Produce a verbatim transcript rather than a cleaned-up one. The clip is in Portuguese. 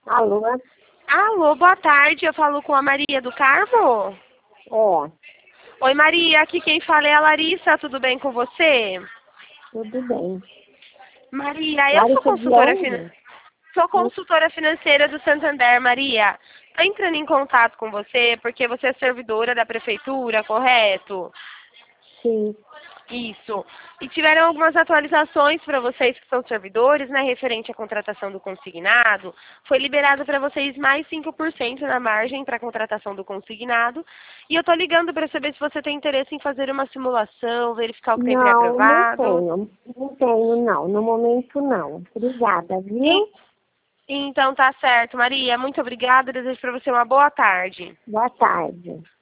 Alô? Alô, boa tarde. Eu falo com a Maria do Carmo? É, Oi, Maria. Aqui quem fala é a Larissa. Tudo bem com você? tudo bem. Maria, eu sou Larissa de consultora, fina... onde? sou Hum, consultora financeira do Santander, Maria. Tô entrando em contato com você porque você é servidora da prefeitura, correto? Sim. Isso. E tiveram algumas atualizações para vocês que são servidores, né, referente à contratação do consignado. Foi liberado para vocês mais cinco por cento na margem para a contratação do consignado. E eu estou ligando para saber se você tem interesse em fazer uma simulação, verificar o que tem Não, não pré-aprovado. tenho. Não tenho, não. No momento, não. Obrigada, E- viu? Então tá certo, Maria. Muito obrigada. Desejo para você uma boa tarde. Boa tarde.